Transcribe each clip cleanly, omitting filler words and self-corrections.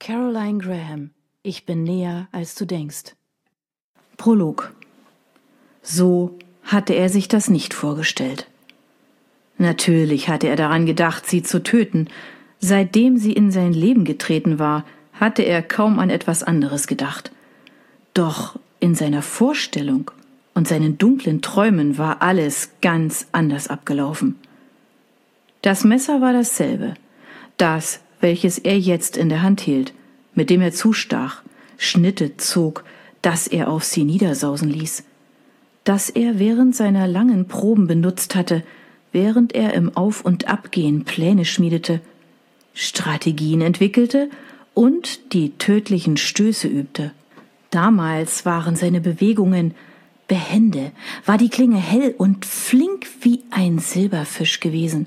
Caroline Graham. Ich bin näher, als du denkst. Prolog. So hatte er sich das nicht vorgestellt. Natürlich hatte er daran gedacht, sie zu töten. Seitdem sie in sein Leben getreten war, hatte er kaum an etwas anderes gedacht. Doch in seiner Vorstellung und seinen dunklen Träumen war alles ganz anders abgelaufen. Das Messer war dasselbe, das, welches er jetzt in der Hand hielt, mit dem er zustach, Schnitte zog, das er auf sie niedersausen ließ, das er während seiner langen Proben benutzt hatte, während er im Auf- und Abgehen Pläne schmiedete, Strategien entwickelte und die tödlichen Stöße übte. Damals waren seine Bewegungen behende, war die Klinge hell und flink wie ein Silberfisch gewesen.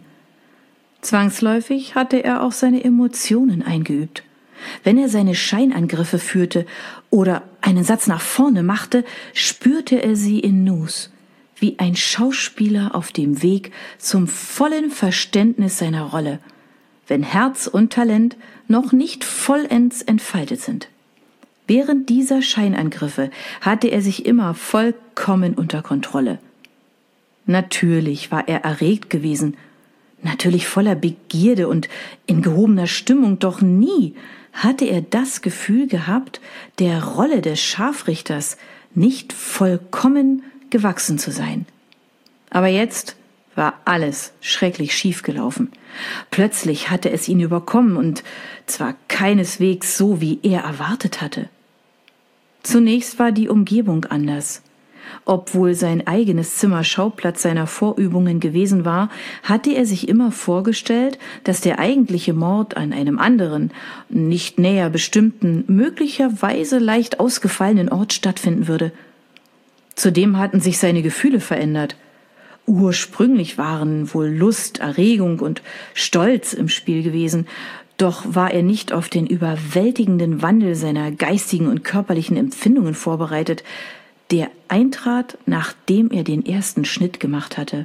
Zwangsläufig hatte er auch seine Emotionen eingeübt. Wenn er seine Scheinangriffe führte oder einen Satz nach vorne machte, spürte er sie in Nus, wie ein Schauspieler auf dem Weg zum vollen Verständnis seiner Rolle, wenn Herz und Talent noch nicht vollends entfaltet sind. Während dieser Scheinangriffe hatte er sich immer vollkommen unter Kontrolle. Natürlich war er erregt gewesen, natürlich voller Begierde und in gehobener Stimmung, doch nie hatte er das Gefühl gehabt, der Rolle des Scharfrichters nicht vollkommen gewachsen zu sein. Aber jetzt war alles schrecklich schief gelaufen. Plötzlich hatte es ihn überkommen, und zwar keineswegs so, wie er erwartet hatte. Zunächst war die Umgebung anders. Obwohl sein eigenes Zimmer Schauplatz seiner Vorübungen gewesen war, hatte er sich immer vorgestellt, dass der eigentliche Mord an einem anderen, nicht näher bestimmten, möglicherweise leicht ausgefallenen Ort stattfinden würde. Zudem hatten sich seine Gefühle verändert. Ursprünglich waren wohl Lust, Erregung und Stolz im Spiel gewesen, doch war er nicht auf den überwältigenden Wandel seiner geistigen und körperlichen Empfindungen vorbereitet, der eintrat, nachdem er den ersten Schnitt gemacht hatte.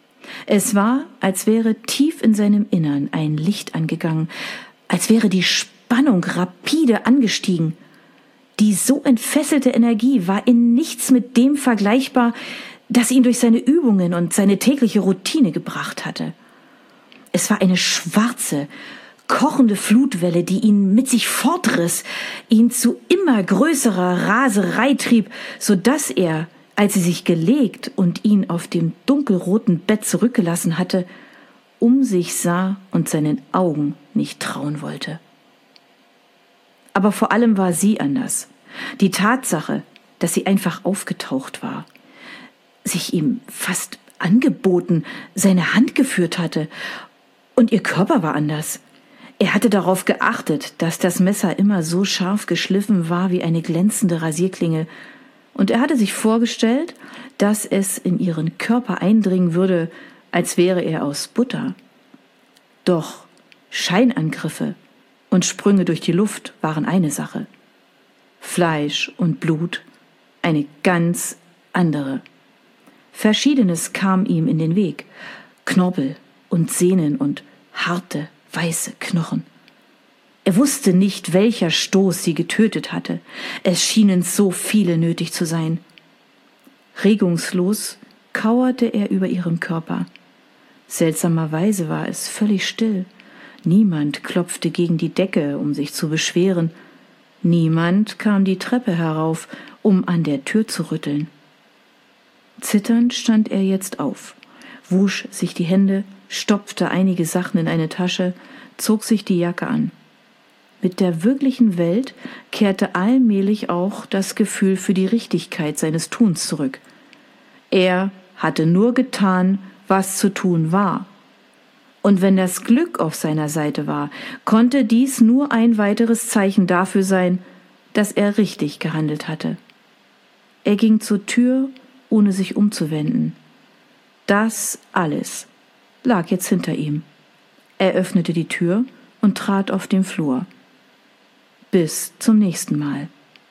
Es war, als wäre tief in seinem Innern ein Licht angegangen, als wäre die Spannung rapide angestiegen. Die so entfesselte Energie war in nichts mit dem vergleichbar, das ihn durch seine Übungen und seine tägliche Routine gebracht hatte. Es war eine schwarze, kochende Flutwelle, die ihn mit sich fortriss, ihn zu immer größerer Raserei trieb, so dass er, als sie sich gelegt und ihn auf dem dunkelroten Bett zurückgelassen hatte, um sich sah und seinen Augen nicht trauen wollte. Aber vor allem war sie anders. Die Tatsache, dass sie einfach aufgetaucht war, sich ihm fast angeboten, seine Hand geführt hatte, und ihr Körper war anders. Er hatte darauf geachtet, dass das Messer immer so scharf geschliffen war wie eine glänzende Rasierklinge, und er hatte sich vorgestellt, dass es in ihren Körper eindringen würde, als wäre er aus Butter. Doch Scheinangriffe und Sprünge durch die Luft waren eine Sache, Fleisch und Blut eine ganz andere. Verschiedenes kam ihm in den Weg, Knorpel und Sehnen und harte, weiße Knochen. Er wusste nicht, welcher Stoß sie getötet hatte. Es schienen so viele nötig zu sein. Regungslos kauerte er über ihrem Körper. Seltsamerweise war es völlig still. Niemand klopfte gegen die Decke, um sich zu beschweren. Niemand kam die Treppe herauf, um an der Tür zu rütteln. Zitternd stand er jetzt auf, wusch sich die Hände, stopfte einige Sachen in eine Tasche, zog sich die Jacke an. Mit der wirklichen Welt kehrte allmählich auch das Gefühl für die Richtigkeit seines Tuns zurück. Er hatte nur getan, was zu tun war. Und wenn das Glück auf seiner Seite war, konnte dies nur ein weiteres Zeichen dafür sein, dass er richtig gehandelt hatte. Er ging zur Tür, ohne sich umzuwenden. Das alles lag jetzt hinter ihm. Er öffnete die Tür und trat auf den Flur. Bis zum nächsten Mal.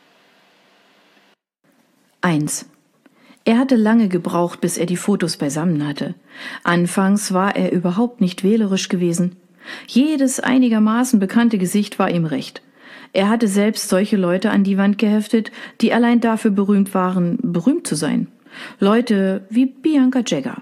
1. Er hatte lange gebraucht, bis er die Fotos beisammen hatte. Anfangs war er überhaupt nicht wählerisch gewesen. Jedes einigermaßen bekannte Gesicht war ihm recht. Er hatte selbst solche Leute an die Wand geheftet, die allein dafür berühmt waren, berühmt zu sein. Leute wie Bianca Jagger.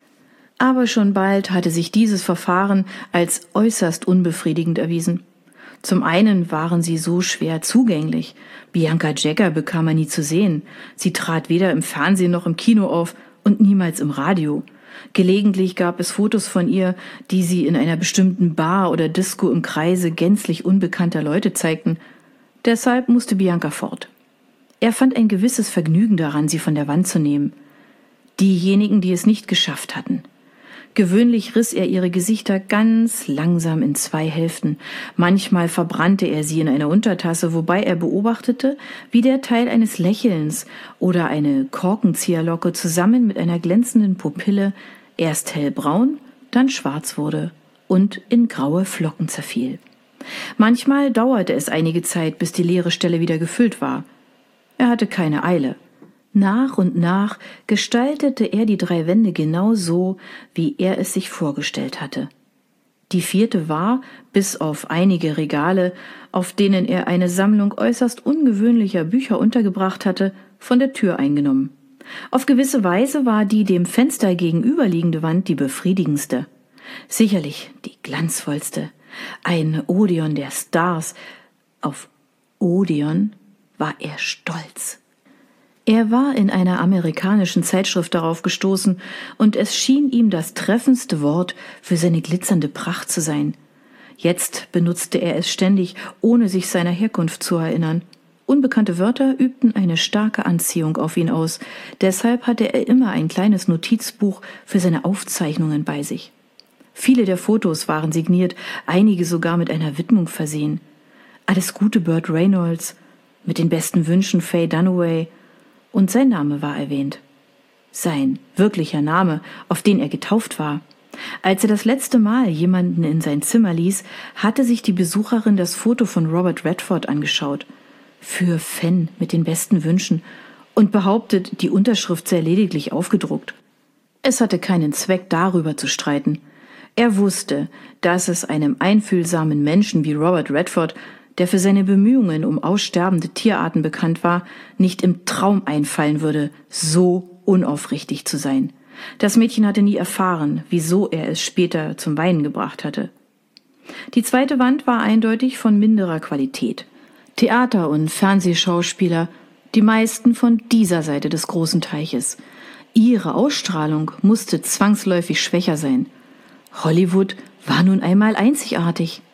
Aber schon bald hatte sich dieses Verfahren als äußerst unbefriedigend erwiesen. Zum einen waren sie so schwer zugänglich. Bianca Jagger bekam man nie zu sehen. Sie trat weder im Fernsehen noch im Kino auf und niemals im Radio. Gelegentlich gab es Fotos von ihr, die sie in einer bestimmten Bar oder Disco im Kreise gänzlich unbekannter Leute zeigten. Deshalb musste Bianca fort. Er fand ein gewisses Vergnügen daran, sie von der Wand zu nehmen. Diejenigen, die es nicht geschafft hatten. Gewöhnlich riss er ihre Gesichter ganz langsam in 2 Hälften. Manchmal verbrannte er sie in einer Untertasse, wobei er beobachtete, wie der Teil eines Lächelns oder eine Korkenzieherlocke zusammen mit einer glänzenden Pupille erst hellbraun, dann schwarz wurde und in graue Flocken zerfiel. Manchmal dauerte es einige Zeit, bis die leere Stelle wieder gefüllt war. Er hatte keine Eile. Nach und nach gestaltete er die 3 Wände genau so, wie er es sich vorgestellt hatte. Die 4. war, bis auf einige Regale, auf denen er eine Sammlung äußerst ungewöhnlicher Bücher untergebracht hatte, von der Tür eingenommen. Auf gewisse Weise war die dem Fenster gegenüberliegende Wand die befriedigendste. Sicherlich die glanzvollste. Ein Odeon der Stars. Auf Odeon war er stolz. Er war in einer amerikanischen Zeitschrift darauf gestoßen, und es schien ihm das treffendste Wort für seine glitzernde Pracht zu sein. Jetzt benutzte er es ständig, ohne sich seiner Herkunft zu erinnern. Unbekannte Wörter übten eine starke Anziehung auf ihn aus, deshalb hatte er immer ein kleines Notizbuch für seine Aufzeichnungen bei sich. Viele der Fotos waren signiert, einige sogar mit einer Widmung versehen. Alles Gute, Burt Reynolds, mit den besten Wünschen, Faye Dunaway. Und sein Name war erwähnt. Sein wirklicher Name, auf den er getauft war. Als er das letzte Mal jemanden in sein Zimmer ließ, hatte sich die Besucherin das Foto von Robert Redford angeschaut. Für Fen mit den besten Wünschen und behauptet, die Unterschrift sei lediglich aufgedruckt. Es hatte keinen Zweck, darüber zu streiten. Er wusste, dass es einem einfühlsamen Menschen wie Robert Redford, der für seine Bemühungen um aussterbende Tierarten bekannt war, nicht im Traum einfallen würde, so unaufrichtig zu sein. Das Mädchen hatte nie erfahren, wieso er es später zum Weinen gebracht hatte. Die 2. Wand war eindeutig von minderer Qualität. Theater- und Fernsehschauspieler, die meisten von dieser Seite des großen Teiches. Ihre Ausstrahlung musste zwangsläufig schwächer sein. Hollywood war nun einmal einzigartig.